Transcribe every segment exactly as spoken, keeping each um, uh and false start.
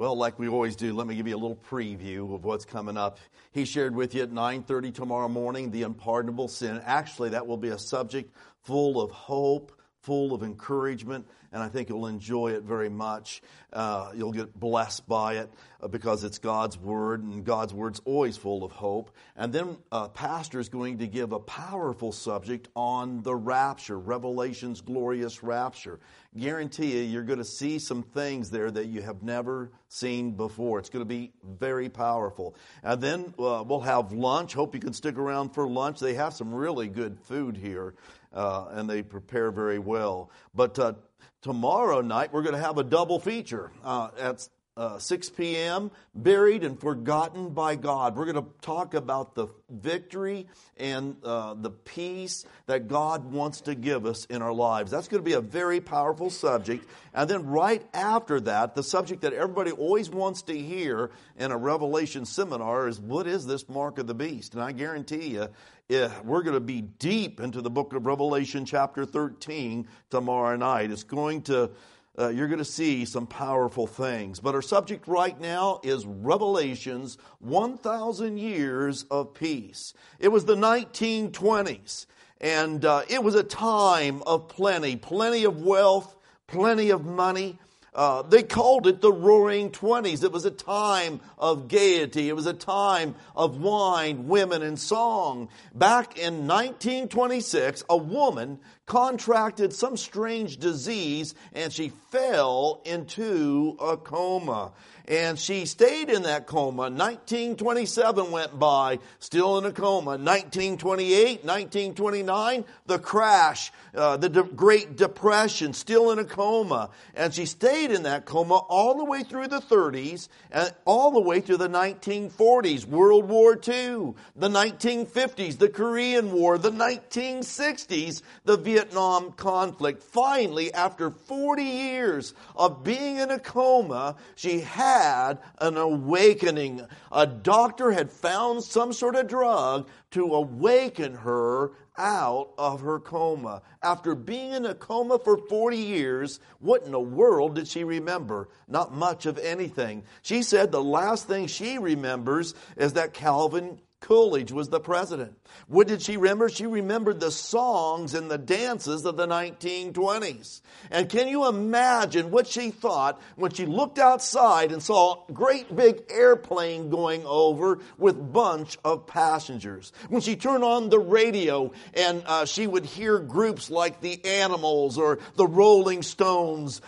Well, like we always do, let me give you a little preview of what's coming up. He shared with you at nine thirty tomorrow morning, the unpardonable sin. Actually, that will be a subject full of hope, full of encouragement, and I think you'll enjoy it very much. Uh, you'll get blessed by it uh, because it's God's Word, and God's Word's always full of hope. And then uh, Pastor is going to give a powerful subject on the rapture, Revelation's glorious rapture. Guarantee you, you're going to see some things there that you have never seen before. It's going to be very powerful. And then uh, we'll have lunch. Hope you can stick around for lunch. They have some really good food here, uh, and they prepare very well. But uh, tomorrow night, we're going to have a double feature uh, at uh, six p.m., Buried and Forgotten by God. We're going to talk about the victory and uh, the peace that God wants to give us in our lives. That's going to be a very powerful subject. And then right after that, the subject that everybody always wants to hear in a Revelation seminar is, what is this mark of the beast? And I guarantee you, yeah, we're going to be deep into the book of Revelation chapter thirteen tomorrow night. It's going to, uh, you're going to see some powerful things. But our subject right now is Revelation's one thousand years of peace. It was the nineteen twenties, and uh, it was a time of plenty, plenty of wealth, plenty of money. Uh, they called it the Roaring Twenties. It was a time of gaiety. It was a time of wine, women, and song. Back in nineteen twenty-six, a woman contracted some strange disease and she fell into a coma. And she stayed in that coma. nineteen twenty-seven went by, still in a coma. nineteen twenty-eight, nineteen twenty-nine, the crash, uh, the de- Great Depression, still in a coma. And she stayed in that coma all the way through the thirties and all the way through the nineteen forties, World War Two, the nineteen fifties, the Korean War, the nineteen sixties, the Vietnam conflict. Finally, after forty years of being in a coma, she had had an awakening. A doctor had found some sort of drug to awaken her out of her coma. After being in a coma for forty years, what in the world did she remember? Not much of anything. She said the last thing she remembers is that Calvin Coolidge was the president. What did she remember? She remembered the songs and the dances of the nineteen twenties. And can you imagine what she thought when she looked outside and saw a great big airplane going over with bunch of passengers? When she turned on the radio and uh, she would hear groups like the Animals or the Rolling Stones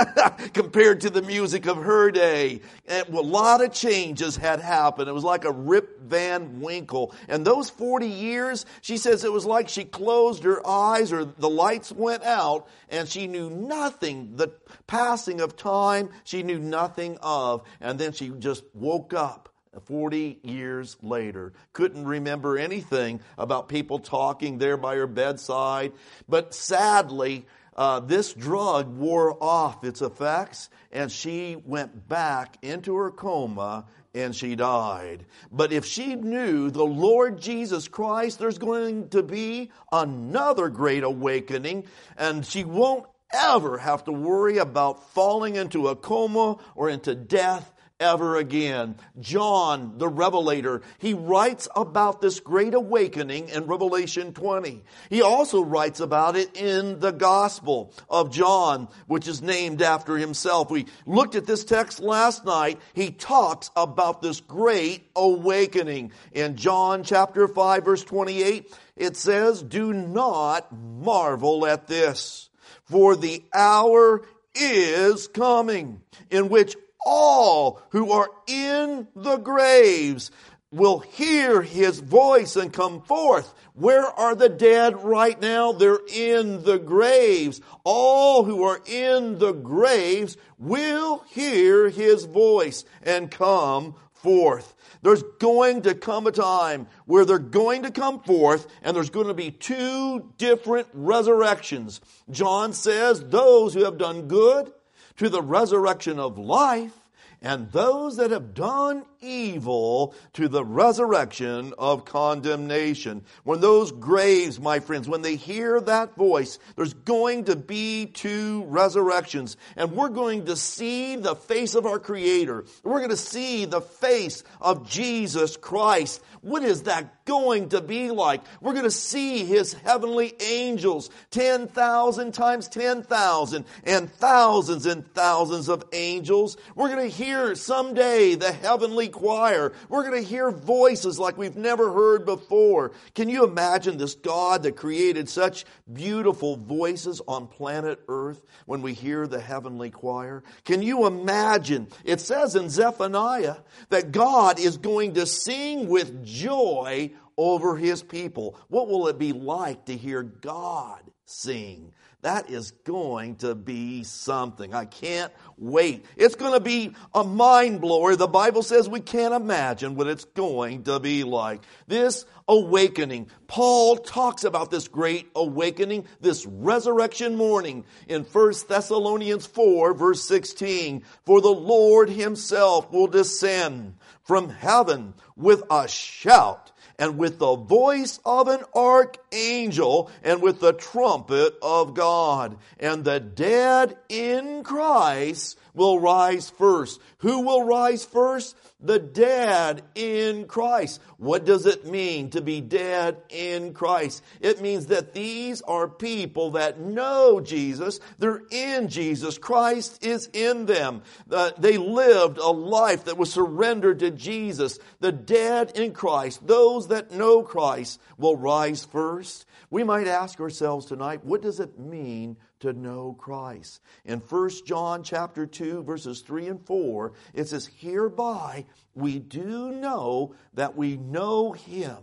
compared to the music of her day. And a lot of changes had happened. It was like a Rip Van Winkle. And those forty years, she says it was like she closed her eyes or the lights went out and she knew nothing. The passing of time, she knew nothing of. And then she just woke up forty years later. Couldn't remember anything about people talking there by her bedside. But sadly, Uh, this drug wore off its effects and she went back into her coma and she died. But if she knew the Lord Jesus Christ, there's going to be another great awakening and she won't ever have to worry about falling into a coma or into death ever again. John, the Revelator, he writes about this great awakening in Revelation twenty. He also writes about it in the Gospel of John, which is named after himself. We looked at this text last night. He talks about this great awakening. In John chapter five, verse twenty-eight, it says, "Do not marvel at this, for the hour is coming in which all who are in the graves will hear his voice and come forth." Where are the dead right now? They're in the graves. All who are in the graves will hear his voice and come forth. There's going to come a time where they're going to come forth and there's going to be two different resurrections. John says those who have done good to the resurrection of life, and those that have done evil to the resurrection of condemnation. When those graves, my friends, when they hear that voice, there's going to be two resurrections. And we're going to see the face of our Creator. We're going to see the face of Jesus Christ. What is that going to be like? We're going to see His heavenly angels, ten thousand times ten thousand, and thousands and thousands of angels. We're going to hear someday the heavenly choir. We're going to hear voices like we've never heard before. Can you imagine this God that created such beautiful voices on planet Earth when we hear the heavenly choir? Can you imagine? It says in Zephaniah that God is going to sing with joy over His people. What will it be like to hear God sing? That is going to be something. I can't wait. It's going to be a mind blower. The Bible says we can't imagine what it's going to be like. This awakening. Paul talks about this great awakening, this resurrection morning in First Thessalonians four, verse sixteen. For the Lord Himself will descend from heaven with a shout, and with the voice of an archangel, and with the trumpet of God. And the dead in Christ will rise first. Who will rise first? The dead in Christ. What does it mean to be dead in Christ? It means that these are people that know Jesus. They're in Jesus. Christ is in them. Uh, they lived a life that was surrendered to Jesus. The dead in Christ, those that know Christ, will rise first. We might ask ourselves tonight, what does it mean to know Christ? In First John chapter two, verses three and four, it says, hereby we do know that we know Him,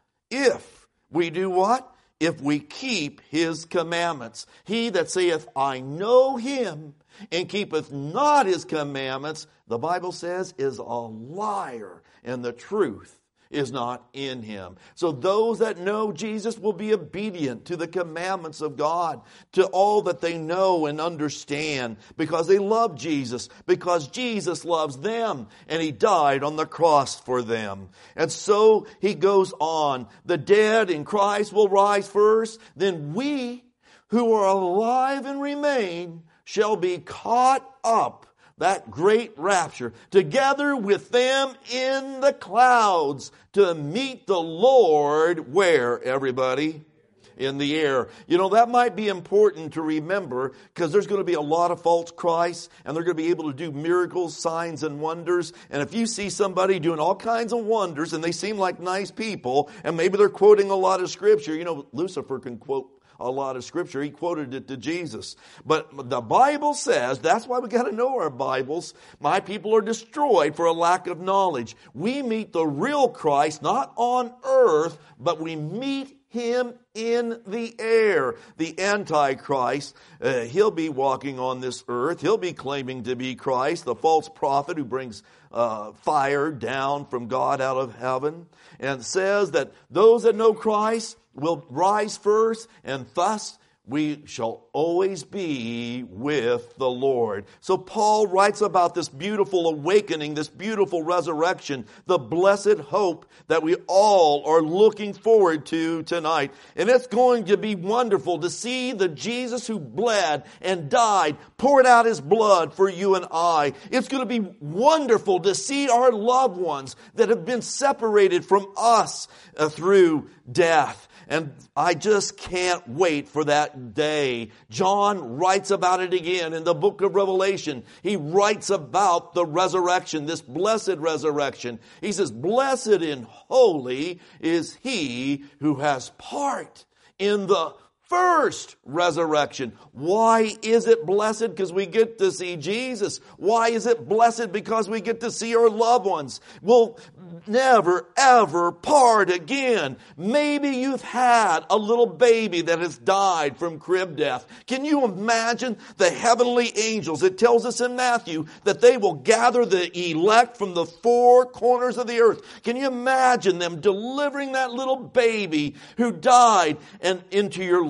if we do what? If we keep His commandments. He that saith, I know Him, and keepeth not His commandments, the Bible says, is a liar, and the truth is not in him. So those that know Jesus will be obedient to the commandments of God, to all that they know and understand, because they love Jesus, because Jesus loves them, and He died on the cross for them. And so he goes on, the dead in Christ will rise first, then we who are alive and remain shall be caught up, that great rapture, together with them in the clouds to meet the Lord. Where, everybody? In the air. You know, that might be important to remember, because there's going to be a lot of false Christs, and they're going to be able to do miracles, signs, and wonders. And if you see somebody doing all kinds of wonders, and they seem like nice people, and maybe they're quoting a lot of Scripture, you know, Lucifer can quote a lot of Scripture. He quoted it to Jesus. But the Bible says, that's why we got to know our Bibles. My people are destroyed for a lack of knowledge. We meet the real Christ, not on earth, but we meet Him in the air. The Antichrist, uh, he'll be walking on this earth. He'll be claiming to be Christ, the false prophet who brings uh, fire down from God out of heaven, and says that those that know Christ will rise first, and thus we shall always be with the Lord. So Paul writes about this beautiful awakening, this beautiful resurrection, the blessed hope that we all are looking forward to tonight. And it's going to be wonderful to see the Jesus who bled and died, poured out His blood for you and I. It's going to be wonderful to see our loved ones that have been separated from us uh, through death. And I just can't wait for that day. John writes about it again in the book of Revelation. He writes about the resurrection, this blessed resurrection. He says, blessed and holy is he who has part in the first resurrection. Why is it blessed? Because we get to see Jesus. Why is it blessed? Because we get to see our loved ones. We'll never, ever part again. Maybe you've had a little baby that has died from crib death. Can you imagine the heavenly angels? It tells us in Matthew that they will gather the elect from the four corners of the earth. Can you imagine them delivering that little baby who died and into your life?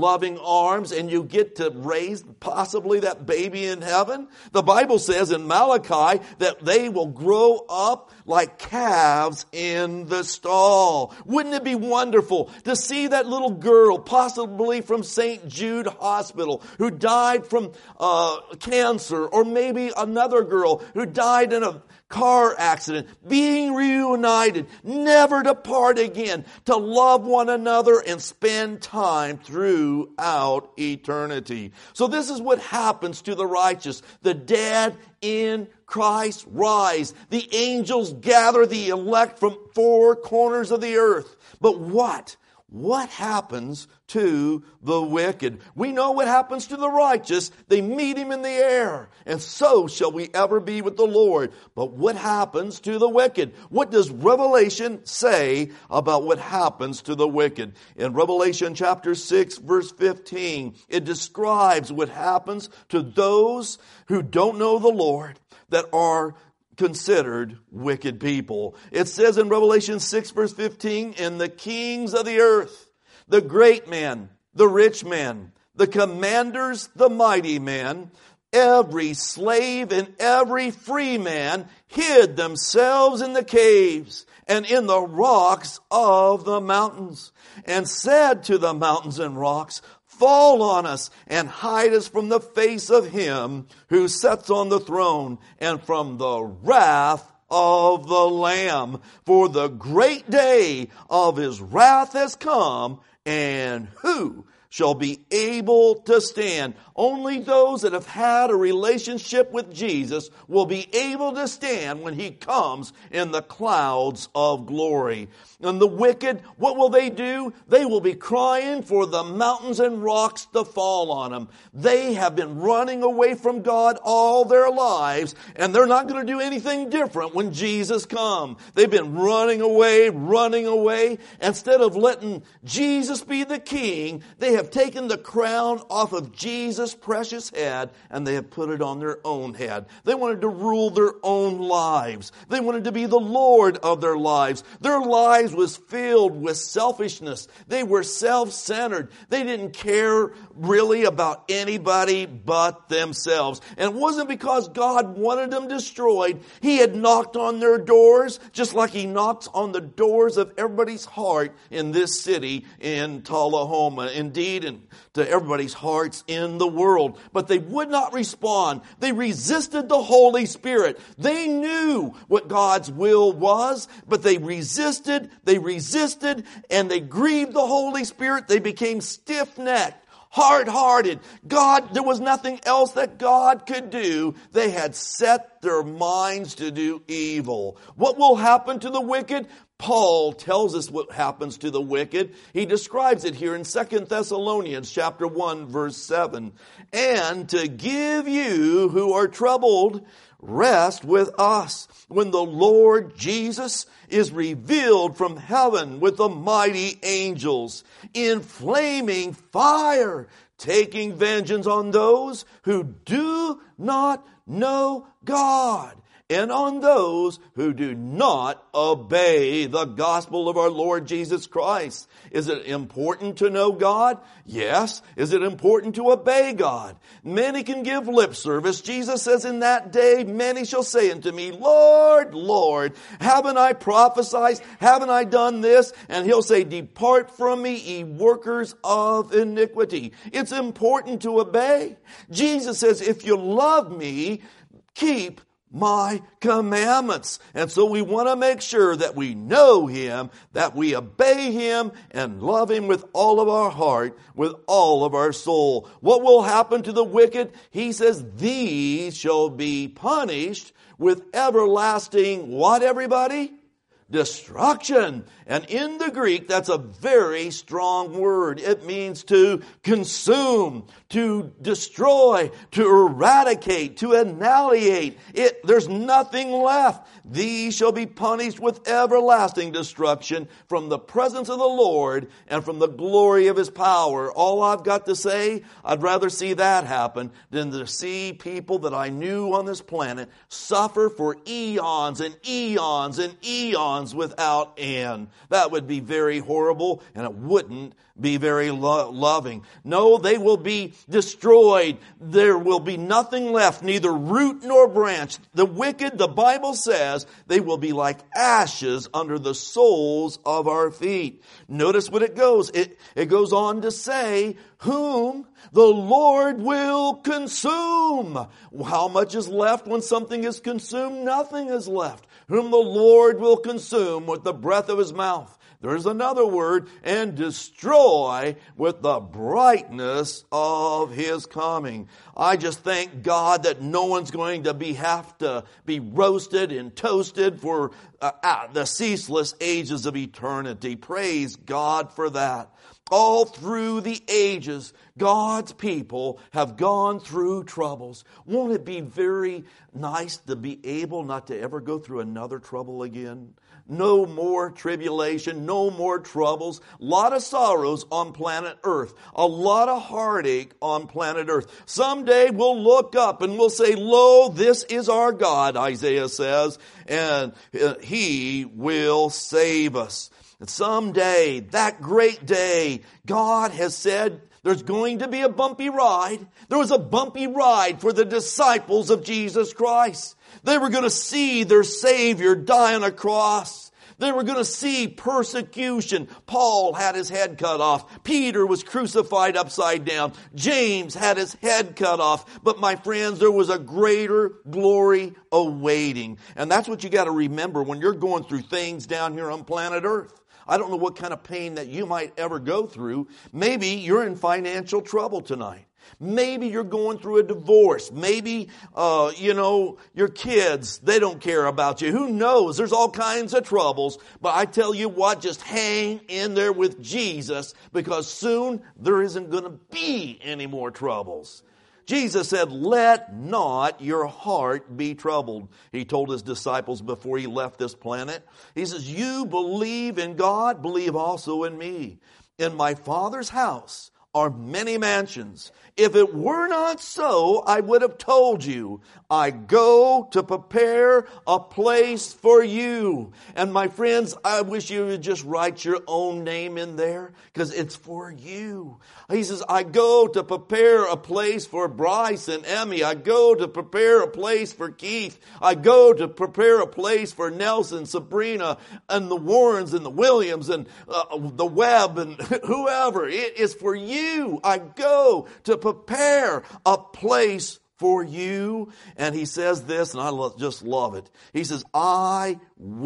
loving arms and you get to raise possibly that baby in heaven? The Bible says in Malachi that they will grow up like calves in the stall. Wouldn't it be wonderful to see that little girl, possibly from Saint Jude Hospital, who died from uh, cancer, or maybe another girl who died in a car accident, being reunited, never to part again, to love one another and spend time throughout eternity. So this is what happens to the righteous. The dead in Christ rise. The angels gather the elect from four corners of the earth. But what? What happens to the wicked? We know what happens to the righteous. They meet him in the air. And so shall we ever be with the Lord. But what happens to the wicked? What does Revelation say about what happens to the wicked? In Revelation chapter six, verse fifteen, it describes what happens to those who don't know the Lord, that are considered wicked people. It says in Revelation six verse fifteen, "And the kings of the earth, the great men, the rich men, the commanders, the mighty men, every slave and every free man hid themselves in the caves and in the rocks of the mountains, and said to the mountains and rocks, Fall on us and hide us from the face of him who sits on the throne and from the wrath of the Lamb. For the great day of his wrath has come, and who shall be able to stand?" Only those that have had a relationship with Jesus will be able to stand when he comes in the clouds of glory. And the wicked, what will they do? They will be crying for the mountains and rocks to fall on them. They have been running away from God all their lives, and they're not going to do anything different when Jesus comes. They've been running away, running away. Instead of letting Jesus be the king, they have taken the crown off of Jesus' precious head and they have put it on their own head. They wanted to rule their own lives. They wanted to be the Lord of their lives. Their lives was filled with selfishness. They were self-centered. They didn't care really about anybody but themselves. And it wasn't because God wanted them destroyed. He had knocked on their doors just like he knocks on the doors of everybody's heart in this city in Tullahoma. Indeed, and to everybody's hearts in the world. But they would not respond. They resisted the Holy Spirit. They knew what God's will was, but they resisted, they resisted, and they grieved the Holy Spirit. They became stiff-necked, hard-hearted. God, there was nothing else that God could do. They had set their minds to do evil. What will happen to the wicked? Paul tells us what happens to the wicked. He describes it here in Second Thessalonians chapter one, verse seven. "And to give you who are troubled rest with us when the Lord Jesus is revealed from heaven with the mighty angels in flaming fire, taking vengeance on those who do not know God, and on those who do not obey the gospel of our Lord Jesus Christ." Is it important to know God? Yes. Is it important to obey God? Many can give lip service. Jesus says, "In that day many shall say unto me, Lord, Lord, haven't I prophesied? Haven't I done this?" And he'll say, "Depart from me, ye workers of iniquity." It's important to obey. Jesus says, "If you love me, keep my commandments." And so we want to make sure that we know him, that we obey him and love him with all of our heart, with all of our soul. What will happen to the wicked? He says, "These shall be punished with everlasting," what, everybody? Destruction. And in the Greek, that's a very strong word. It means to consume, to destroy, to eradicate, to annihilate. It, there's nothing left. "These shall be punished with everlasting destruction from the presence of the Lord and from the glory of his power." All I've got to say, I'd rather see that happen than to see people that I knew on this planet suffer for eons and eons and eons eons without end. That would be very horrible, and it wouldn't be very lo- loving. No, they will be destroyed. There will be nothing left, neither root nor branch. The wicked, the Bible says, they will be like ashes under the soles of our feet. Notice what it goes. It, it goes on to say, whom the Lord will consume. How much is left when something is consumed? Nothing is left. Whom the Lord will consume with the breath of His mouth. There's another word, and destroy with the brightness of His coming. I just thank God that no one's going to be have to be roasted and toasted for uh, the ceaseless ages of eternity. Praise God for that. All through the ages, God's people have gone through troubles. Won't it be very nice to be able not to ever go through another trouble again? No more tribulation, no more troubles. A lot of sorrows on planet Earth. A lot of heartache on planet Earth. Someday we'll look up and we'll say, lo, this is our God, Isaiah says, and He will save us. And someday, that great day, God has said there's going to be a bumpy ride. There was a bumpy ride for the disciples of Jesus Christ. They were going to see their Savior die on a cross. They were going to see persecution. Paul had his head cut off. Peter was crucified upside down. James had his head cut off. But my friends, there was a greater glory awaiting. And that's what you got to remember when you're going through things down here on planet Earth. I don't know what kind of pain that you might ever go through. Maybe you're in financial trouble tonight. Maybe you're going through a divorce. Maybe, uh, you know, your kids, they don't care about you. Who knows? There's all kinds of troubles. But I tell you what, just hang in there with Jesus, because soon there isn't going to be any more troubles. Jesus said, let not your heart be troubled. He told His disciples before He left this planet. He says, you believe in God, believe also in me. In my Father's house are many mansions. If it were not so, I would have told you. I go to prepare a place for you. And my friends, I wish you would just write your own name in there, because it's for you. He says, I go to prepare a place for Bryce and Emmy. I go to prepare a place for Keith. I go to prepare a place for Nelson, Sabrina, and the Warrens and the Williams and uh, the Webb and whoever. It is for you. I go to prepare a place for you. And He says this, and I lo- just love it. He says, I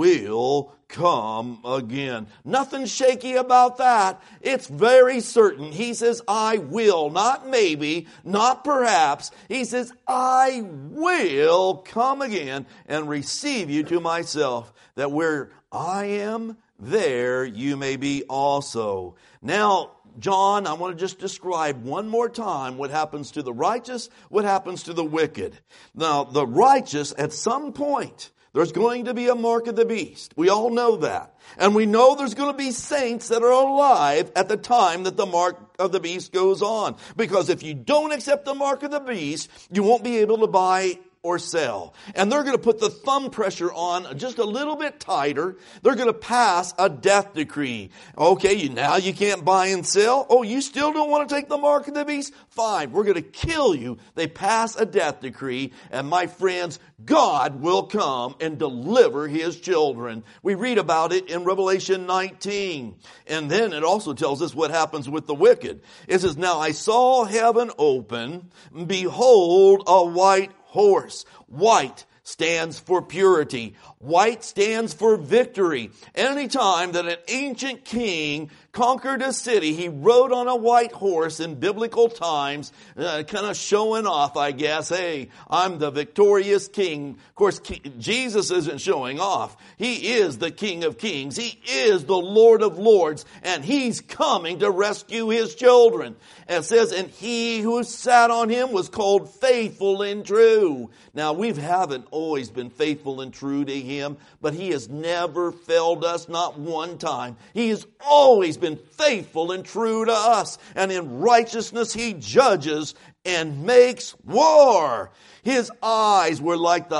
will come again. Nothing shaky about that. It's very certain. He says, I will, not maybe, not perhaps. He says, I will come again and receive you to myself, that where I am, there you may be also. Now, John, I want to just describe one more time what happens to the righteous, what happens to the wicked. Now, the righteous, at some point, there's going to be a mark of the beast. We all know that. And we know there's going to be saints that are alive at the time that the mark of the beast goes on. Because if you don't accept the mark of the beast, you won't be able to buy or sell. And they're going to put the thumb pressure on just a little bit tighter. They're going to pass a death decree. Okay, you, now you can't buy and sell. Oh, you still don't want to take the mark of the beast? Fine, we're going to kill you. They pass a death decree, and my friends, God will come and deliver His children. We read about it in Revelation nineteen. And then it also tells us what happens with the wicked. It says, now I saw heaven open, behold a white horse. White stands for purity. White stands for victory. Anytime that an ancient king conquered a city, he rode on a white horse in biblical times, uh, kind of showing off, I guess. Hey, I'm the victorious king. Of course, King, Jesus isn't showing off. He is the King of Kings. He is the Lord of Lords, and He's coming to rescue His children. And it says, and He who sat on Him was called faithful and true. Now, we haven't always been faithful and true to Him, but He has never failed us, not one time. He has always been faithful and true to us. And in righteousness He judges and makes war. His eyes were like the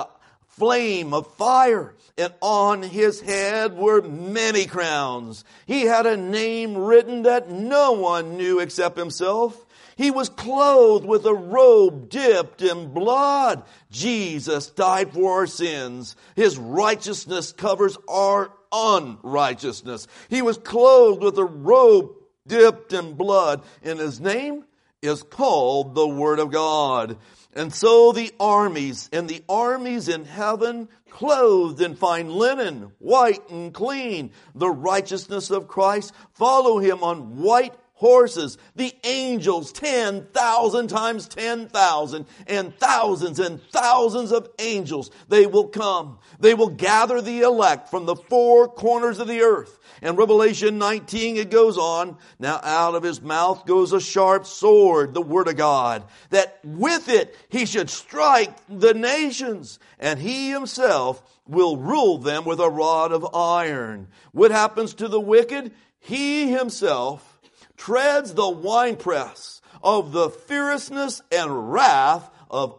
flame of fire, and on his head were many crowns. He had a name written that no one knew except himself. He was clothed with a robe dipped in blood. Jesus died for our sins. His righteousness covers our unrighteousness. He was clothed with a robe dipped in blood, and his name is called the Word of God. And so the armies and the armies in heaven, clothed in fine linen, white and clean, the righteousness of Christ, follow him on white horses. The angels, ten thousand times ten thousand, and thousands and thousands of angels, they will come. They will gather the elect from the four corners of the earth. In Revelation nineteen, it goes on, now out of his mouth goes a sharp sword, the Word of God, that with it he should strike the nations, and he himself will rule them with a rod of iron. What happens to the wicked? He himself treads the winepress of the fierceness and wrath of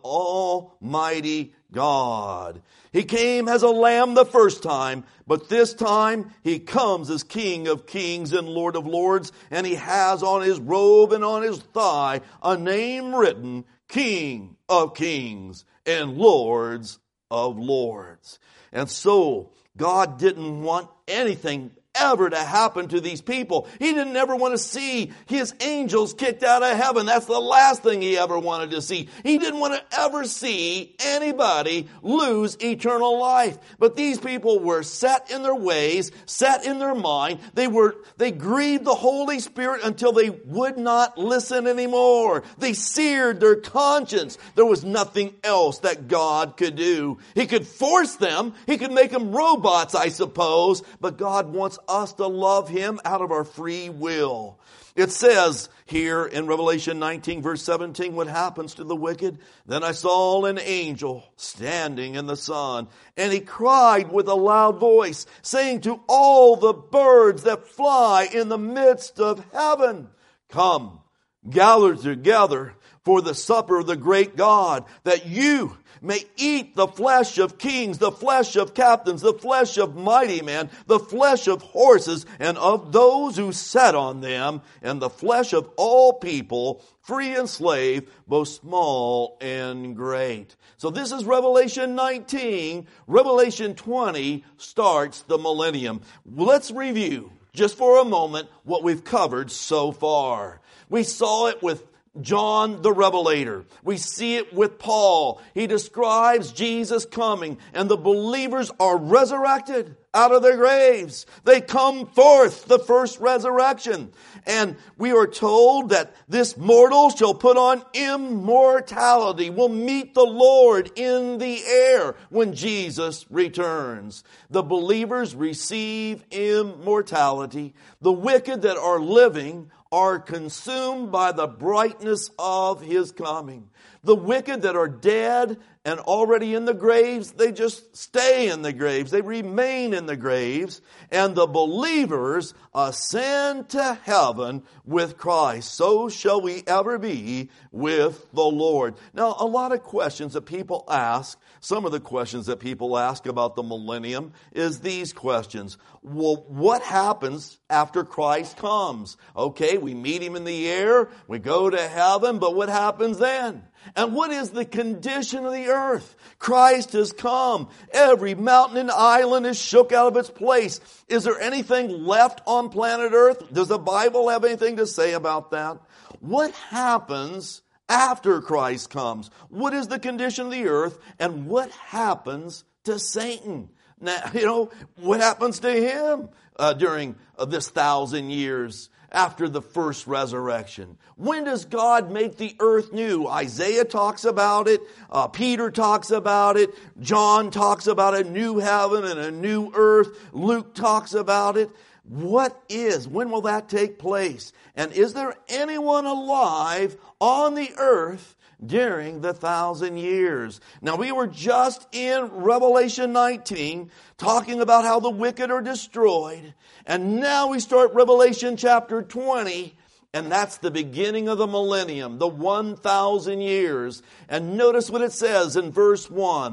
Almighty God. He came as a lamb the first time, but this time he comes as King of kings and Lord of lords, and he has on his robe and on his thigh a name written, King of kings and Lords of lords. And so God didn't want anything ever to happen to these people. He didn't ever want to see his angels kicked out of heaven. That's the last thing he ever wanted to see. He didn't want to ever see anybody lose eternal life. But these people were set in their ways, set in their mind. They were, they grieved the Holy Spirit until they would not listen anymore. They seared their conscience. There was nothing else that God could do. He could force them. He could make them robots, I suppose. But God wants us to love him out of our free will. It says here in Revelation nineteen verse seventeen, what happens to the wicked? Then I saw an angel standing in the sun, and he cried with a loud voice, saying to all the birds that fly in the midst of heaven, come, gather together for the supper of the great God, that you may eat the flesh of kings, the flesh of captains, the flesh of mighty men, the flesh of horses, and of those who sat on them, and the flesh of all people, free and slave, both small and great. So this is Revelation nineteen. Revelation twenty starts the millennium. Let's review, just for a moment, what we've covered so far. We saw it with John the Revelator. We see it with Paul. He describes Jesus coming, and the believers are resurrected out of their graves. They come forth, the first resurrection. And we are told that this mortal shall put on immortality, will meet the Lord in the air when Jesus returns. The believers receive immortality. The wicked that are living are consumed by the brightness of his coming. The wicked that are dead and already in the graves, they just stay in the graves. They remain in the graves. And the believers ascend to heaven with Christ. So shall we ever be with the Lord. Now, a lot of questions that people ask, some of the questions that people ask about the millennium is these questions. Well, what happens after Christ comes? Okay, we meet him in the air, we go to heaven, but what happens then? And what is the condition of the earth? Christ has come. Every mountain and island is shook out of its place. Is there anything left on planet Earth? Does the Bible have anything to say about that? What happens after Christ comes? What is the condition of the earth? And what happens to Satan? Now, you know, what happens to him uh, during uh, this thousand years after the first resurrection? When does God make the earth new? Isaiah talks about it. Uh, Peter talks about it. John talks about a new heaven and a new earth. Luke talks about it. What is, when will that take place? And is there anyone alive on the earth during the thousand years? Now, we were just in Revelation nineteen talking about how the wicked are destroyed. And now we start Revelation chapter twenty, and that's the beginning of the millennium, the one thousand years. And notice what it says in verse one.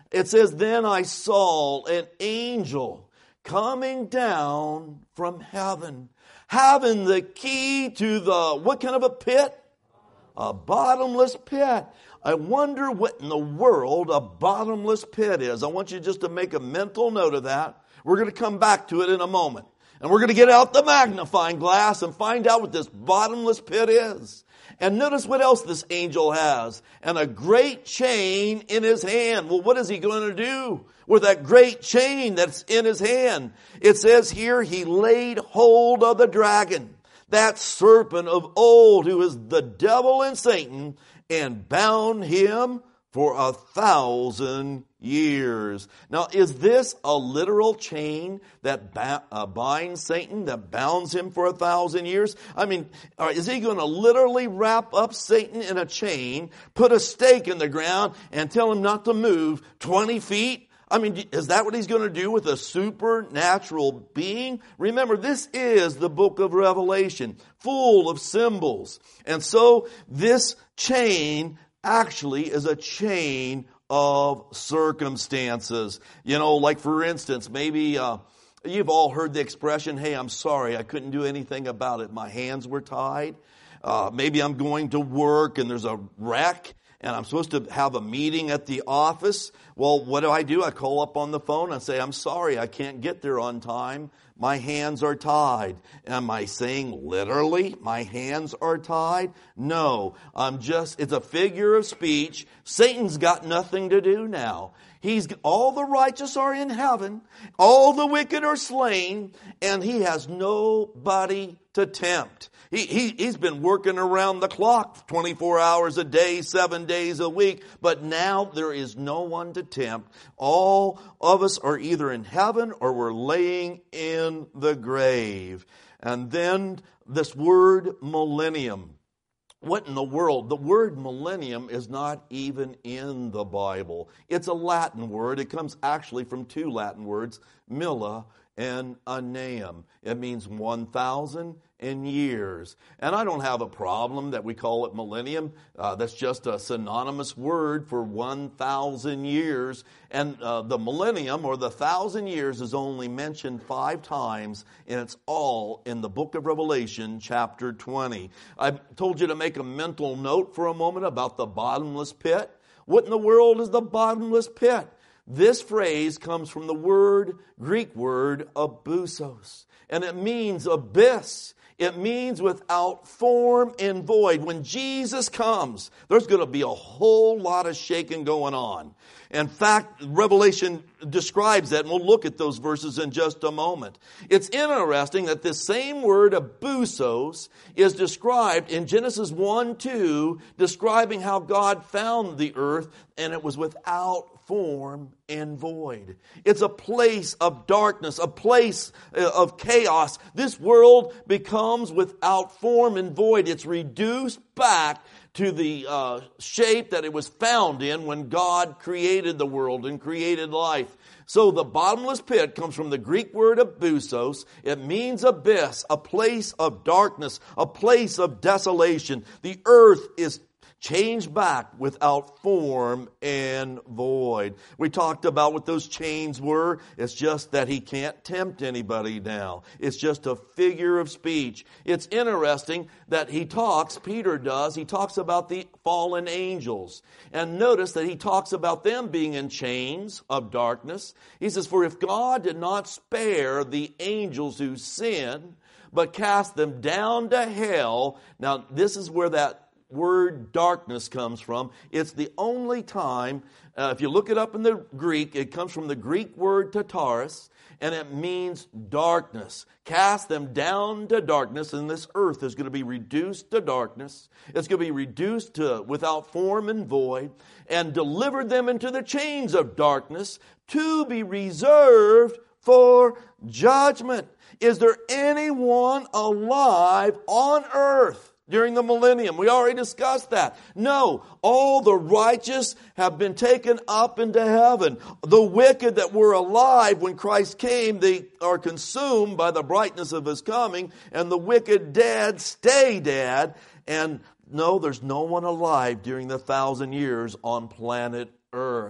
It says, then I saw an angel coming down from heaven, having the key to the, what kind of a pit? A bottomless pit. I wonder what in the world a bottomless pit is. I want you just to make a mental note of that. We're going to come back to it in a moment. And we're going to get out the magnifying glass and find out what this bottomless pit is. And notice what else this angel has. And a great chain in his hand. Well, what is he going to do with that great chain that's in his hand? It says here, he laid hold of the dragon, that serpent of old, who is the devil and Satan, and bound him for a thousand years. Now, is this a literal chain that ba- uh, binds Satan, that bounds him for a thousand years? I mean, uh, is he going to literally wrap up Satan in a chain, put a stake in the ground, and tell him not to move twenty feet? I mean, is that what he's going to do with a supernatural being? Remember, this is the book of Revelation, full of symbols. And so this chain actually is a chain of circumstances. You know, like for instance, maybe uh, you've all heard the expression, hey, I'm sorry, I couldn't do anything about it. My hands were tied. Uh, maybe I'm going to work and there's a wreck and I'm supposed to have a meeting at the office. Well, what do I do? I call up on the phone and say, I'm sorry, I can't get there on time. My hands are tied. Am I saying literally my hands are tied? No, I'm just, it's a figure of speech. Satan's got nothing to do now. He's, all the righteous are in heaven. All the wicked are slain. And he has nobody to tempt. He, he, he's been working around the clock twenty-four hours a day, seven days a week. But now there is no one to tempt. All of us are either in heaven or we're laying in the grave. And then this word millennium. What in the world? The word millennium is not even in the Bible. It's a Latin word. It comes actually from two Latin words, milla and anneum. It means one thousand and years. And I don't have a problem that we call it millennium. Uh, that's just a synonymous word for one thousand years. And uh, the millennium, or the thousand years, is only mentioned five times, and it's all in the book of Revelation, chapter twenty. I told you to make a mental note for a moment about the bottomless pit. What in the world is the bottomless pit? This phrase comes from the word, Greek word, abusos, and it means abyss. It means without form and void. When Jesus comes, there's going to be a whole lot of shaking going on. In fact, Revelation describes that, and we'll look at those verses in just a moment. It's interesting that this same word, abusos, is described in Genesis one two, describing how God found the earth, and it was without form and void. It's a place of darkness, a place of chaos. This world becomes without form and void. It's reduced back to the uh, shape that it was found in when God created the world and created life. So the bottomless pit comes from the Greek word abusos. It means abyss, a place of darkness, a place of desolation. The earth is changed back without form and void. We talked about what those chains were. It's just that he can't tempt anybody now. It's just a figure of speech. It's interesting that he talks, Peter does, he talks about the fallen angels. And notice that he talks about them being in chains of darkness. He says, for if God did not spare the angels who sinned, but cast them down to hell. Now, this is where that word darkness comes from. It's the only time, uh, if you look it up in the Greek, it comes from the Greek word tataris, and it means darkness. Cast them down to darkness, and this earth is going to be reduced to darkness. It's going to be reduced to without form and void, and delivered them into the chains of darkness to be reserved for judgment. Is there anyone alive on earth during the millennium? We already discussed that. No, all the righteous have been taken up into heaven. The wicked that were alive when Christ came, they are consumed by the brightness of his coming, and the wicked dead stay dead. And no, there's no one alive during the thousand years on planet Earth.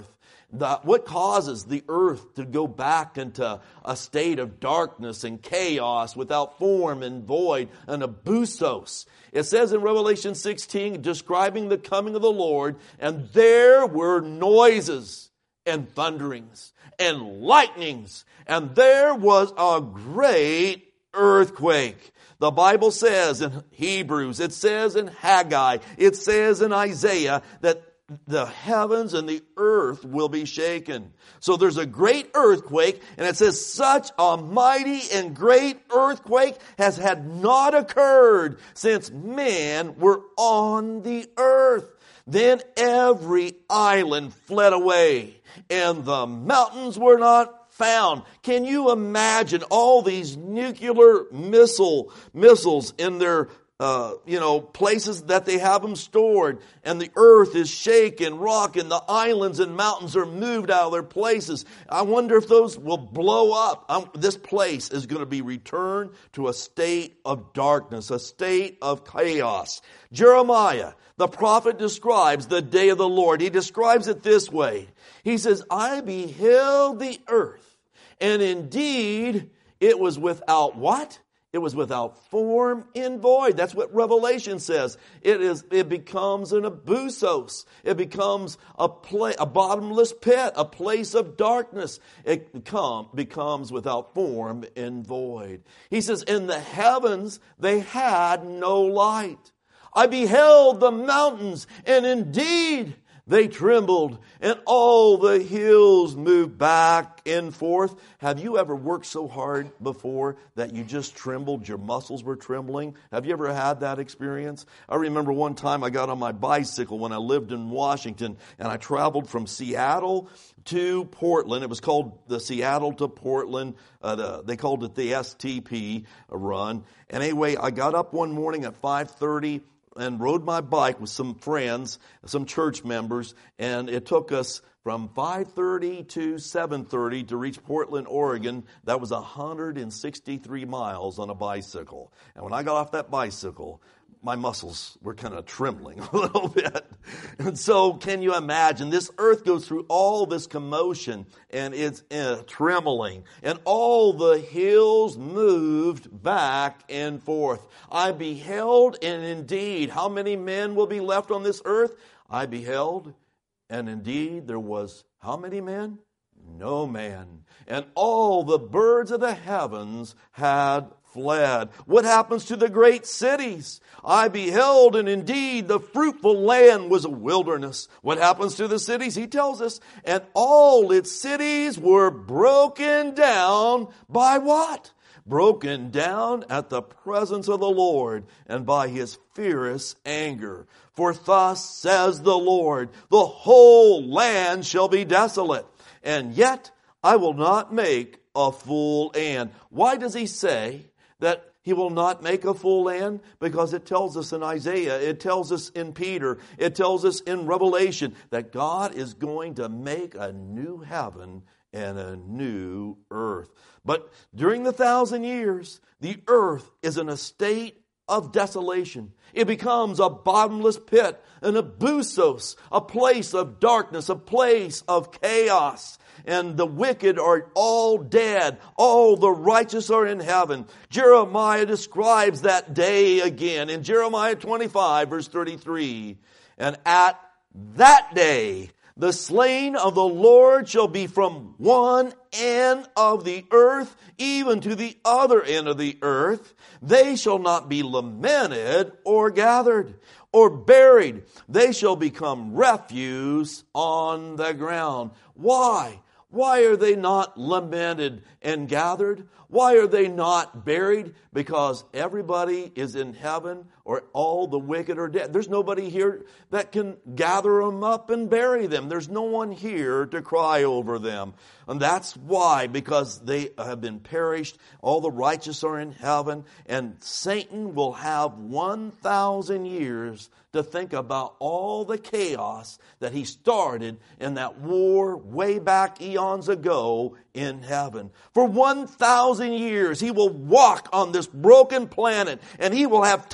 The, what causes the earth to go back into a state of darkness and chaos without form and void, an abusos? It says in Revelation sixteen, describing the coming of the Lord, and there were noises and thunderings and lightnings, and there was a great earthquake. The Bible says in Hebrews, it says in Haggai, it says in Isaiah that the heavens and the earth will be shaken. So there's a great earthquake, and it says such a mighty and great earthquake has had not occurred since men were on the earth. Then every island fled away, and the mountains were not found. Can you imagine all these nuclear missile missiles in their Uh, you know, places that they have them stored, and the earth is shaken, rocking, the islands and mountains are moved out of their places. I wonder if those will blow up. Um, this place is going to be returned to a state of darkness, a state of chaos. Jeremiah, the prophet, describes the day of the Lord. He describes it this way. He says, I beheld the earth, and indeed it was without what? It was without form and void. That's what Revelation says. It is. It becomes an abusos. It becomes a pla- a bottomless pit, a place of darkness. It become, becomes without form and void. He says, in the heavens they had no light. I beheld the mountains, and indeed they trembled, and all the hills moved back and forth. Have you ever worked so hard before that you just trembled, your muscles were trembling? Have you ever had that experience? I remember one time I got on my bicycle when I lived in Washington, and I traveled from Seattle to Portland. It was called the Seattle to Portland, uh, the, they called it the S T P run. And anyway, I got up one morning at five thirty and rode my bike with some friends, some church members, and it took us from five thirty to seven thirty to reach Portland, Oregon. That was one hundred sixty-three miles on a bicycle. And when I got off that bicycle, my muscles were kind of trembling a little bit. And so can you imagine? This earth goes through all this commotion, and it's uh, trembling. And all the hills moved back and forth. I beheld, and indeed, how many men will be left on this earth? I beheld, and indeed there was how many men? No man. And all the birds of the heavens had fled. What happens to the great cities? I beheld, and indeed the fruitful land was a wilderness. What happens to the cities? He tells us, and all its cities were broken down by what? Broken down at the presence of the Lord and by His fierce anger. For thus says the Lord, the whole land shall be desolate, and yet I will not make a full end. Why does He say that He will not make a full land? Because it tells us in Isaiah, it tells us in Peter, it tells us in Revelation that God is going to make a new heaven and a new earth. But during the thousand years, the earth is in a state of desolation. It becomes a bottomless pit, an abusos, a place of darkness, a place of chaos. And the wicked are all dead. All the righteous are in heaven. Jeremiah describes that day again in Jeremiah twenty-five, verse thirty-three. And at that day, the slain of the Lord shall be from one end of the earth, even to the other end of the earth. They shall not be lamented or gathered or buried. They shall become refuse on the ground. Why? Why are they not lamented and gathered? Why are they not buried? Because everybody is in heaven, or all the wicked are dead. There's nobody here that can gather them up and bury them. There's no one here to cry over them. And that's why, because they have been perished. All the righteous are in heaven, and Satan will have one thousand years to think about all the chaos that he started in that war way back eons ago in heaven. For one thousand years, he will walk on this broken planet, and he will have time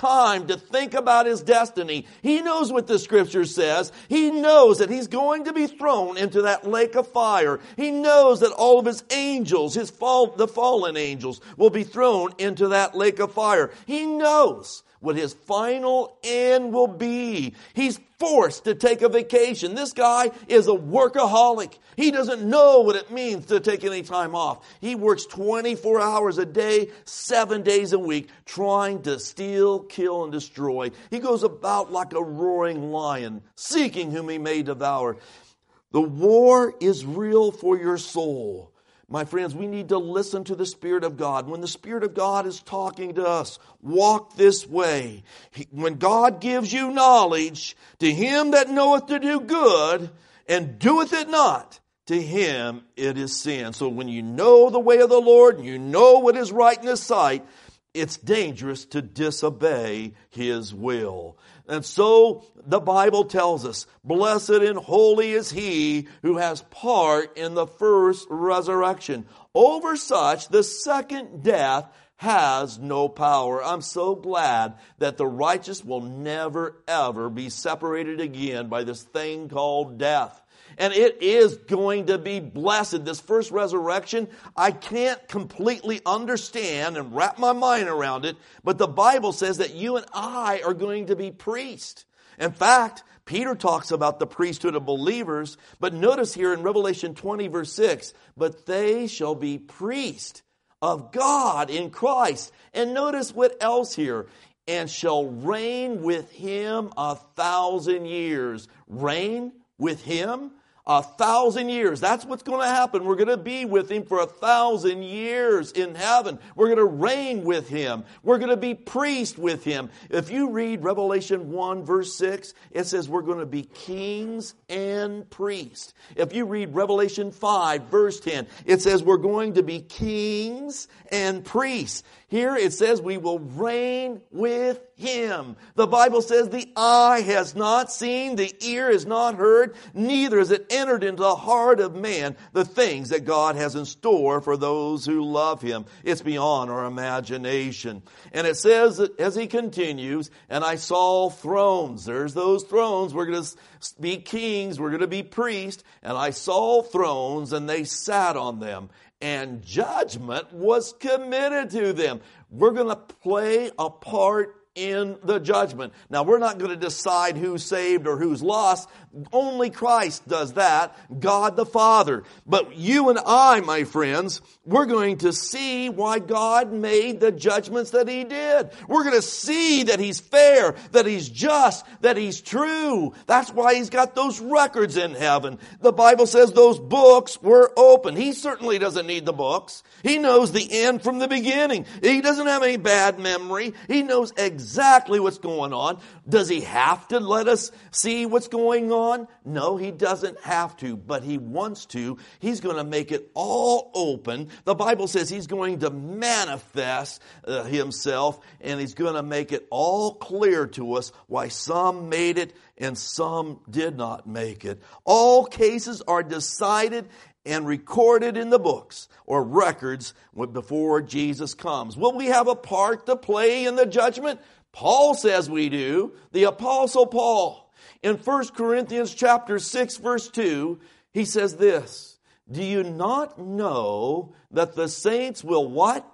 time to think about his destiny. He knows what the scripture says. He knows that he's going to be thrown into that lake of fire. He knows that all of his angels, his fall, the fallen angels, will be thrown into that lake of fire. He knows what his final end will be. He's forced to take a vacation. This guy is a workaholic. He doesn't know what it means to take any time off. He works twenty-four hours a day, seven days a week, trying to steal, kill, and destroy. He goes about like a roaring lion, seeking whom he may devour. The war is real for your soul. My friends, we need to listen to the Spirit of God. When the Spirit of God is talking to us, walk this way. When God gives you knowledge, to him that knoweth to do good, and doeth it not, to him it is sin. So when you know the way of the Lord, and you know what is right in his sight, it's dangerous to disobey his will. And so the Bible tells us, blessed and holy is he who has part in the first resurrection. Over such, the second death has no power. I'm so glad that the righteous will never, ever be separated again by this thing called death. And it is going to be blessed. This first resurrection, I can't completely understand and wrap my mind around it, but the Bible says that you and I are going to be priests. In fact, Peter talks about the priesthood of believers, but notice here in Revelation twenty verse six, but they shall be priests of God in Christ. And notice what else here, and shall reign with him a thousand years. Reign with him a thousand years. That's what's going to happen. We're going to be with him for a thousand years in heaven. We're going to reign with him. We're going to be priests with him. If you read Revelation one verse six, it says we're going to be kings and priests. If you read Revelation five verse ten, it says we're going to be kings and priests. Here it says we will reign with him. The Bible says the eye has not seen, the ear has not heard, neither has it entered into the heart of man the things that God has in store for those who love him. It's beyond our imagination. And it says, as he continues, and I saw thrones. There's those thrones. We're going to be kings. We're going to be priests. And I saw thrones, and they sat on them. And judgment was committed to them. We're going to play a part in the judgment. Now, we're not going to decide who's saved or who's lost. Only Christ does that, God the Father. But you and I, my friends, we're going to see why God made the judgments that he did. We're going to see that he's fair, that he's just, that he's true. That's why he's got those records in heaven. The Bible says those books were open. He certainly doesn't need the books. He knows the end from the beginning. He doesn't have any bad memory. He knows exactly exactly what's going on. Does he have to let us see what's going on? No, he doesn't have to, but he wants to. He's going to make it all open. The Bible says he's going to manifest uh, himself, and he's going to make it all clear to us why some made it and some did not make it. All cases are decided and recorded in the books or records before Jesus comes. Will we have a part to play in the judgment? Paul says we do. The Apostle Paul, in First Corinthians chapter six, verse two, he says this, do you not know that the saints will what?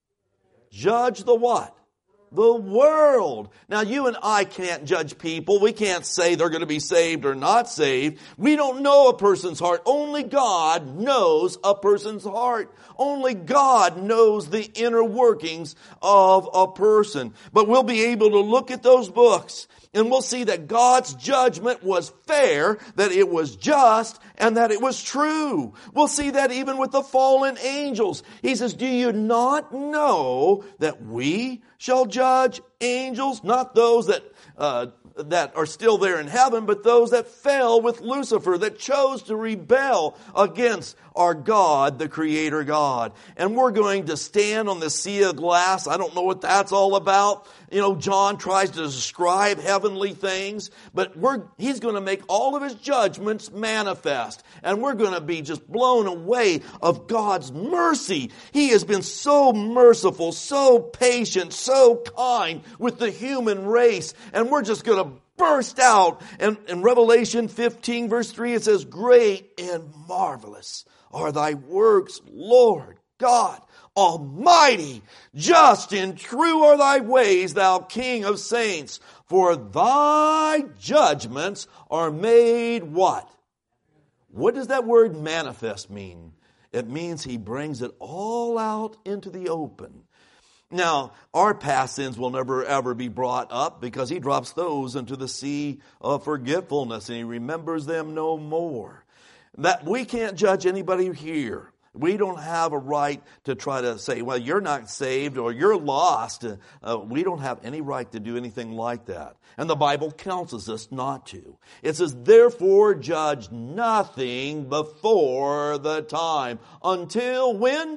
Judge the what? The world. Now, you and I can't judge people. We can't say they're going to be saved or not saved. We don't know a person's heart. Only God knows a person's heart. Only God knows the inner workings of a person. But we'll be able to look at those books and we'll see that God's judgment was fair, that it was just, and that it was true. We'll see that even with the fallen angels. He says, do you not know that we shall judge angels? Not those that uh, that are still there in heaven, but those that fell with Lucifer, that chose to rebel against our God, the Creator God. And we're going to stand on the sea of glass. I don't know what that's all about. You know, John tries to describe heavenly things, but we're, he's going to make all of his judgments manifest. And we're going to be just blown away of God's mercy. He has been so merciful, so patient, so kind with the human race. And we're just going to burst out. And in Revelation fifteen verse three, it says, great and marvelous are thy works, Lord God Almighty. Just and true are thy ways, thou King of saints. For thy judgments are made what? What does that word manifest mean? It means he brings it all out into the open. Now, our past sins will never ever be brought up because he drops those into the sea of forgetfulness and he remembers them no more. That we can't judge anybody here. We don't have a right to try to say, well, you're not saved or you're lost. Uh, we don't have any right to do anything like that. And the Bible counsels us not to. It says, therefore judge nothing before the time. Until when?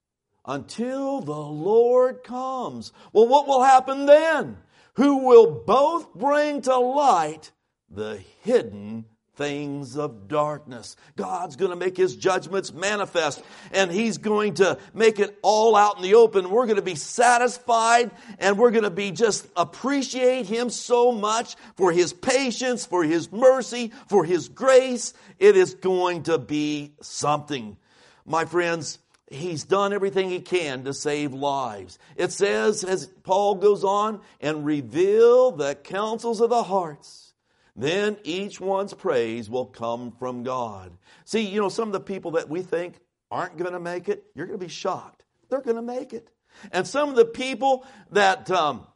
Until the Lord comes. Well, what will happen then? Who will both bring to light the hidden things of darkness. God's going to make his judgments manifest, and he's going to make it all out in the open. We're going to be satisfied, and we're going to be just appreciate him so much for his patience, for his mercy, for his grace. It is going to be something. My friends, he's done everything he can to save lives. It says, as Paul goes on, and reveal the counsels of the hearts. Then each one's praise will come from God. See, you know, some of the people that we think aren't going to make it, you're going to be shocked. They're going to make it. And some of the people that um,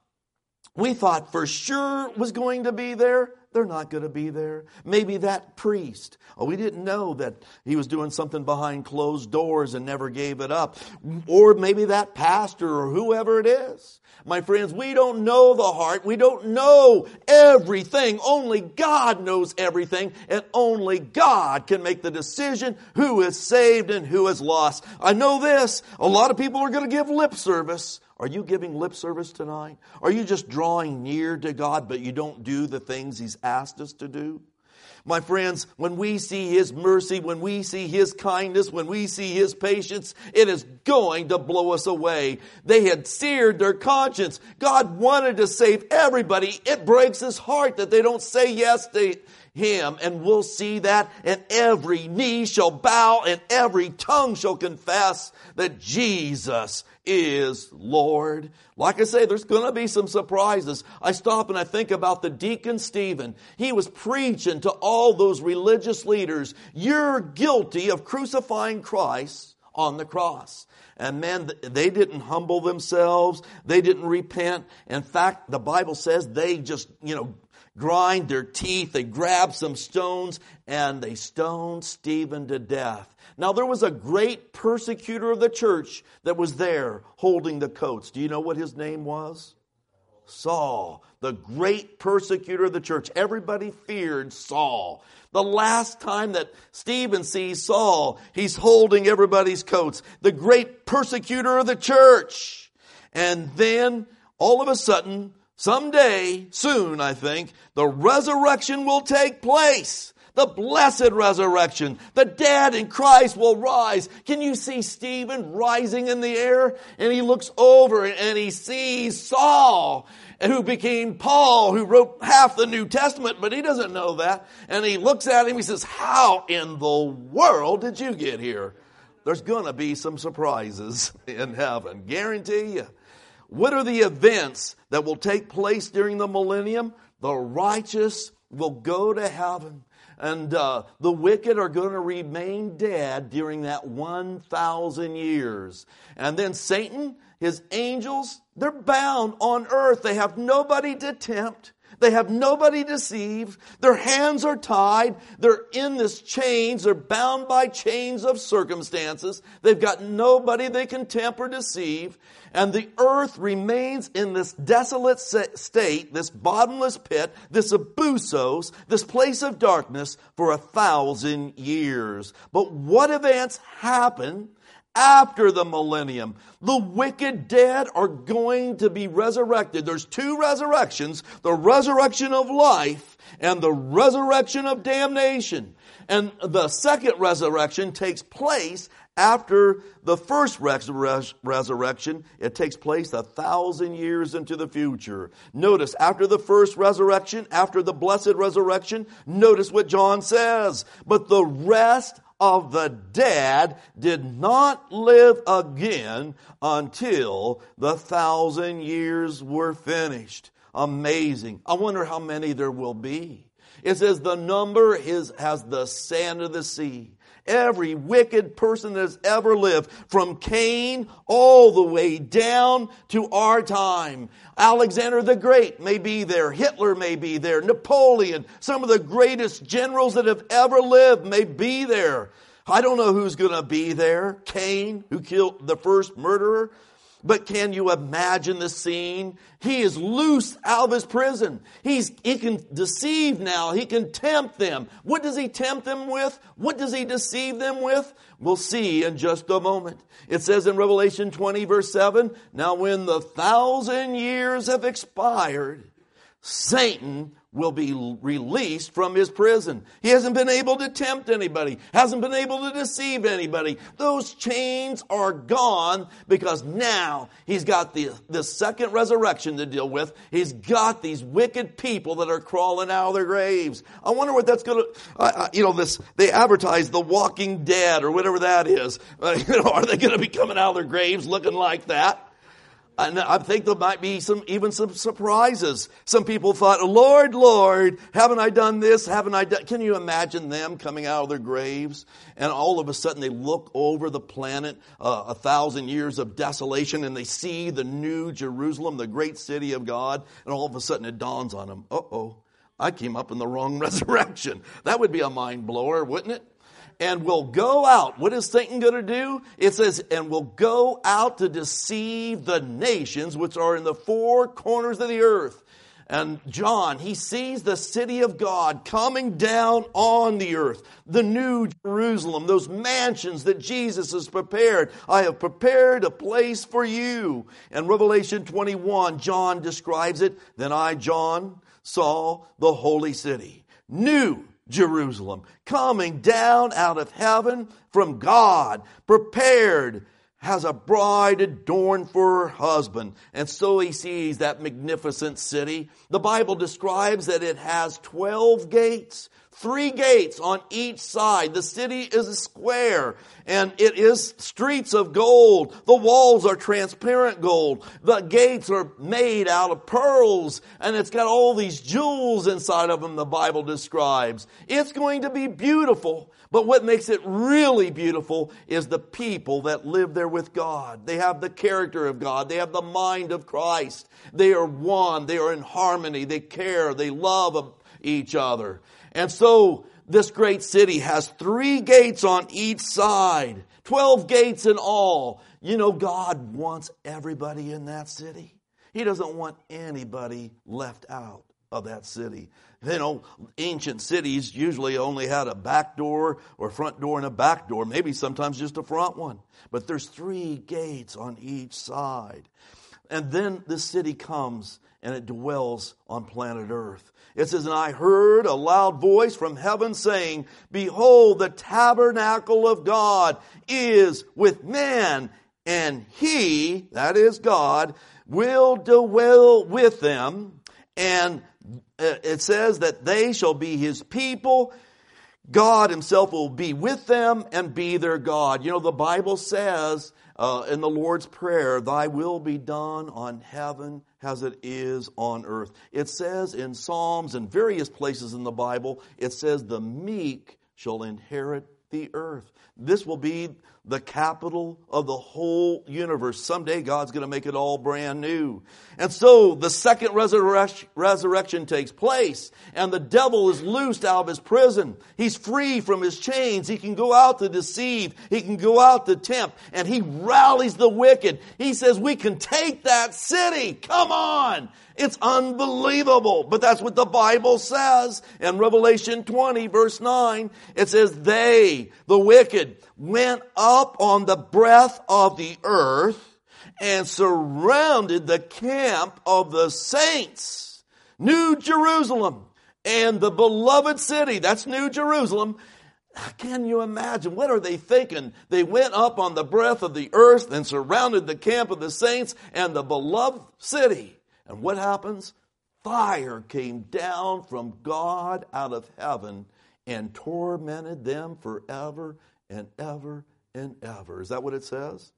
we thought for sure was going to be there, they're not going to be there. Maybe that priest. Oh, we didn't know that he was doing something behind closed doors and never gave it up. Or maybe that pastor or whoever it is. My friends, we don't know the heart. We don't know everything. Only God knows everything. And only God can make the decision who is saved and who is lost. I know this. A lot of people are going to give lip service. Are you giving lip service tonight? Are you just drawing near to God, but you don't do the things he's asked us to do? My friends, when we see his mercy, when we see his kindness, when we see his patience, it is going to blow us away. They had seared their conscience. God wanted to save everybody. It breaks his heart that they don't say yes to him. And we'll see that, and every knee shall bow and every tongue shall confess that Jesus is Lord. Like I say, there's going to be some surprises. I stop and I think about the deacon Stephen. He was preaching to all those religious leaders, you're guilty of crucifying Christ on the cross. And man, they didn't humble themselves. They didn't repent. In fact, the Bible says they just, you know, grind their teeth. They grabbed some stones and they stoned Stephen to death. Now, there was a great persecutor of the church that was there holding the coats. Do you know what his name was? Saul, the great persecutor of the church. Everybody feared Saul. The last time that Stephen sees Saul, he's holding everybody's coats. The great persecutor of the church. And then, all of a sudden, someday, soon, I think, the resurrection will take place. The blessed resurrection. The dead in Christ will rise. Can you see Stephen rising in the air? And he looks over and he sees Saul, who became Paul, who wrote half the New Testament, but he doesn't know that. And he looks at him, he says, how in the world did you get here? There's going to be some surprises in heaven. Guarantee you. What are the events that will take place during the millennium? The righteous will go to heaven. And uh, the wicked are going to remain dead during that one thousand years. And then Satan, his angels, they're bound on earth. They have nobody to tempt. They have nobody deceived. Their hands are tied. They're in this chains. They're bound by chains of circumstances. They've got nobody they can tempt or deceive. And the earth remains in this desolate state, this bottomless pit, this abusos, this place of darkness for a thousand years. But what events happen after the millennium. The wicked dead are going to be resurrected. There's two resurrections, the resurrection of life and the resurrection of damnation. And the second resurrection takes place after the first res- res- resurrection. It takes place a thousand years into the future. Notice, after the first resurrection, after the blessed resurrection, notice what John says. But the rest of the dead did not live again until the thousand years were finished. Amazing. I wonder how many there will be. It says the number is as the sand of the sea. Every wicked person that has ever lived, from Cain all the way down to our time. Alexander the Great may be there. Hitler may be there. Napoleon, some of the greatest generals that have ever lived may be there. I don't know who's going to be there. Cain, who killed the first murderer. But can you imagine the scene? He is loose out of his prison. He's, he can deceive now. He can tempt them. What does he tempt them with? What does he deceive them with? We'll see in just a moment. It says in Revelation twenty verse seven, now when the thousand years have expired, Satan will be released from his prison. He hasn't been able to tempt anybody, hasn't been able to deceive anybody. Those chains are gone because now he's got the, the second resurrection to deal with. He's got these wicked people that are crawling out of their graves. I wonder what that's going to, uh, you know, this, they advertise The Walking Dead or whatever that is. Uh, you know, are they going to be coming out of their graves looking like that? And I think there might be some, even some surprises. Some people thought, Lord, Lord, haven't I done this? Haven't I done? Can you imagine them coming out of their graves? And all of a sudden they look over the planet, uh, a thousand years of desolation, and they see the new Jerusalem, the great city of God. And all of a sudden it dawns on them, uh-oh, I came up in the wrong resurrection. That would be a mind blower, wouldn't it? And will go out. What is Satan going to do? It says, and will go out to deceive the nations which are in the four corners of the earth. And John, he sees the city of God coming down on the earth. The new Jerusalem, those mansions that Jesus has prepared. I have prepared a place for you. And Revelation twenty-one, John describes it. Then I, John, saw the holy city, new Jerusalem, coming down out of heaven from God, prepared as a bride adorned for her husband. And so he sees that magnificent city. The Bible describes that it has twelve gates. Three gates on each side. The city is a square, and it is streets of gold. The walls are transparent gold. The gates are made out of pearls, and it's got all these jewels inside of them, the Bible describes. It's going to be beautiful, but what makes it really beautiful is the people that live there with God. They have the character of God. They have the mind of Christ. They are one. They are in harmony. They care. They love each other. And so this great city has three gates on each side, twelve gates in all. You know, God wants everybody in that city. He doesn't want anybody left out of that city. You know, ancient cities usually only had a back door or front door and a back door, maybe sometimes just a front one. But there's three gates on each side. And then the city comes and it dwells on planet Earth. It says, and I heard a loud voice from heaven saying, behold, the tabernacle of God is with men, and he, that is God, will dwell with them. And it says that they shall be his people. God himself will be with them and be their God. You know, the Bible says uh, in the Lord's Prayer, thy will be done on heaven as it is on earth. It says in Psalms and various places in the Bible, it says the meek shall inherit the earth. This will be the capital of the whole universe. Someday God's going to make it all brand new. And so the second resurrection, resurrection takes place, and the devil is loosed out of his prison. He's free from his chains. He can go out to deceive. He can go out to tempt, and he rallies the wicked. He says, we can take that city. Come on. It's unbelievable. But that's what the Bible says. In Revelation twenty, verse nine, it says, they, the wicked, went up on the breadth of the earth and surrounded the camp of the saints, New Jerusalem, and the beloved city. That's New Jerusalem. Can you imagine? What are they thinking? They went up on the breadth of the earth and surrounded the camp of the saints and the beloved city. And what happens? Fire came down from God out of heaven and tormented them forever and ever and ever. Is that what it says?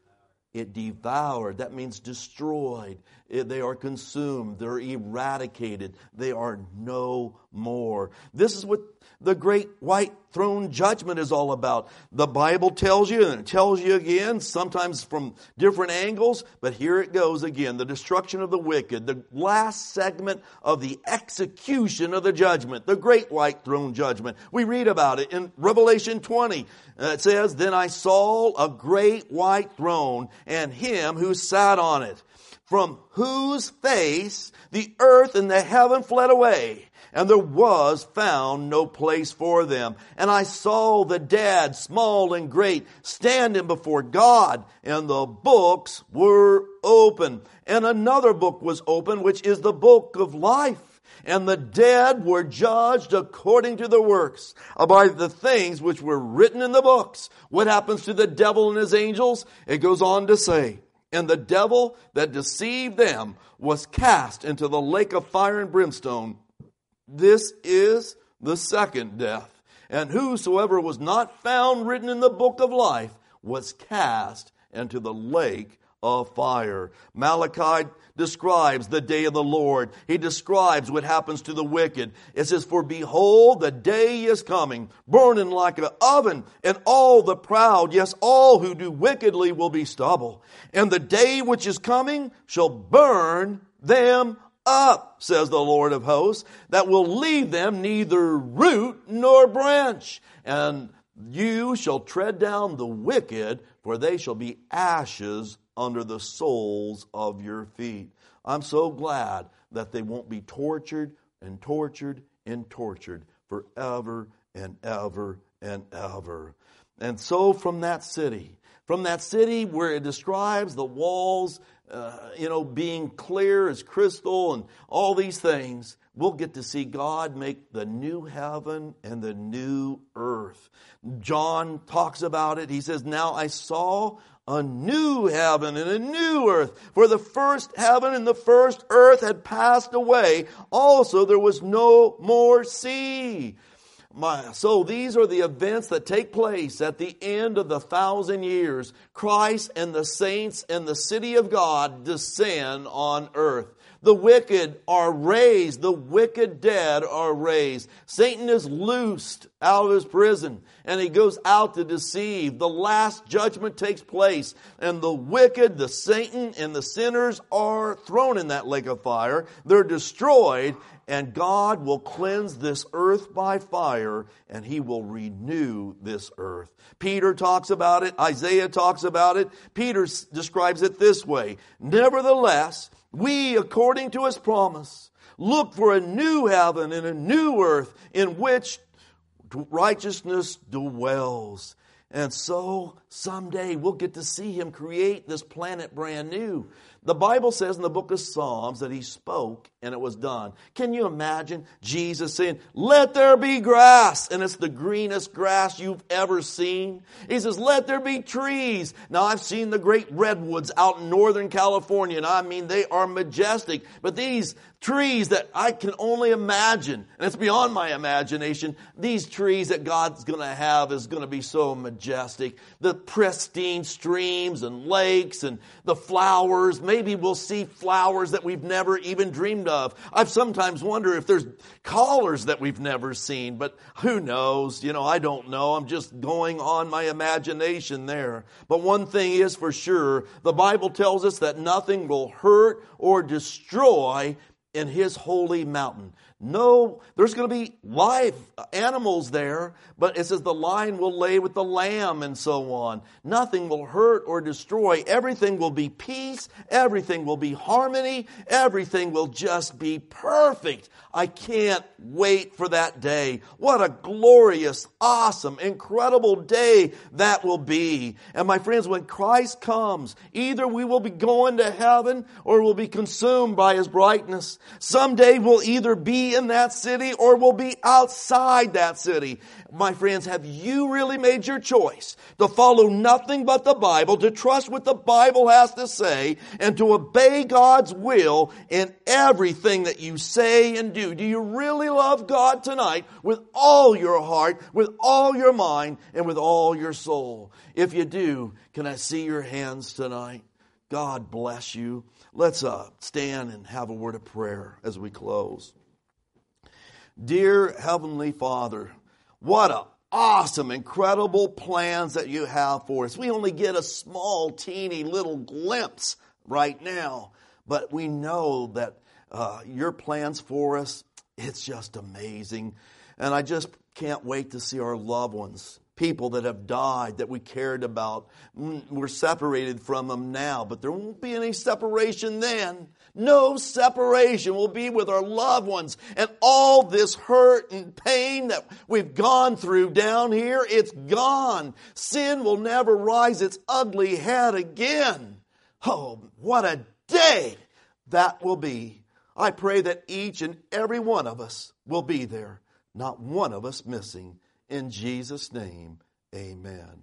It devoured. That means destroyed. It, they are consumed. They're eradicated. They are no more. This is what the great white throne judgment is all about. The Bible tells you, and it tells you again, sometimes from different angles, but here it goes again. The destruction of the wicked. The last segment of the execution of the judgment. The great white throne judgment. We read about it in Revelation twenty. Uh, it says, "Then I saw a great white throne, and him who sat on it, from whose face the earth and the heaven fled away, and there was found no place for them. And I saw the dead, small and great, standing before God, and the books were open. And another book was open, which is the book of life. And the dead were judged according to their works, by the things which were written in the books." What happens to the devil and his angels? It goes on to say, "And the devil that deceived them was cast into the lake of fire and brimstone. This is the second death. And whosoever was not found written in the book of life was cast into the lake of fire." Malachi describes the day of the Lord. He describes what happens to the wicked. It says, "For behold, the day is coming, burning like an oven, and all the proud, yes, all who do wickedly will be stubble. And the day which is coming shall burn them up, says the Lord of hosts, that will leave them neither root nor branch. And you shall tread down the wicked, for they shall be ashes under the soles of your feet." I'm so glad that they won't be tortured and tortured and tortured forever and ever and ever. And so from that city, from that city where it describes the walls, uh, you know, being clear as crystal and all these things, we'll get to see God make the new heaven and the new earth. John talks about it. He says, "Now I saw a new heaven and a new earth. For the first heaven and the first earth had passed away. Also there was no more sea." My, so these are the events that take place at the end of the thousand years. Christ and the saints and the city of God descend on earth. The wicked are raised. The wicked dead are raised. Satan is loosed out of his prison, and he goes out to deceive. The last judgment takes place, and the wicked, the Satan, and the sinners are thrown in that lake of fire. They're destroyed, and God will cleanse this earth by fire, and He will renew this earth. Peter talks about it. Isaiah talks about it. Peter describes it this way: "Nevertheless, we, according to His promise, look for a new heaven and a new earth in which righteousness dwells." And so someday we'll get to see Him create this planet brand new. The Bible says in the book of Psalms that He spoke and it was done. Can you imagine Jesus saying, "Let there be grass," and it's the greenest grass you've ever seen? He says, "Let there be trees." Now I've seen the great redwoods out in Northern California, and I mean they are majestic. But these trees that I can only imagine, and it's beyond my imagination, these trees that God's going to have is going to be so majestic. The pristine streams and lakes and the flowers. Maybe we'll see flowers that we've never even dreamed of. I've sometimes wondered if there's colors that we've never seen, but who knows? You know, I don't know. I'm just going on my imagination there. But one thing is for sure, the Bible tells us that nothing will hurt or destroy in His holy mountain. No, there's going to be live animals there, but it says the lion will lay with the lamb and so on. Nothing will hurt or destroy. Everything will be peace. Everything will be harmony. Everything will just be perfect. I can't wait for that day. What a glorious, awesome, incredible day that will be. And my friends, when Christ comes, either we will be going to heaven or we'll be consumed by His brightness. Someday we'll either be in that city or we'll be outside that city. My friends, have you really made your choice to follow nothing but the Bible, to trust what the Bible has to say, and to obey God's will in everything that you say and do? Do you really love God tonight with all your heart, with all your mind, and with all your soul? If you do, can I see your hands tonight? God bless you. Let's uh, stand and have a word of prayer as we close. Dear Heavenly Father, what a awesome, incredible plans that you have for us. We only get a small, teeny little glimpse right now, but we know that uh, your plans for us, it's just amazing. And I just can't wait to see our loved ones, people that have died, that we cared about. We're separated from them now, but there won't be any separation then. No separation. We'll be with our loved ones. And all this hurt and pain that we've gone through down here, it's gone. Sin will never rise its ugly head again. Oh, what a day that will be. I pray that each and every one of us will be there. Not one of us missing. In Jesus' name, amen.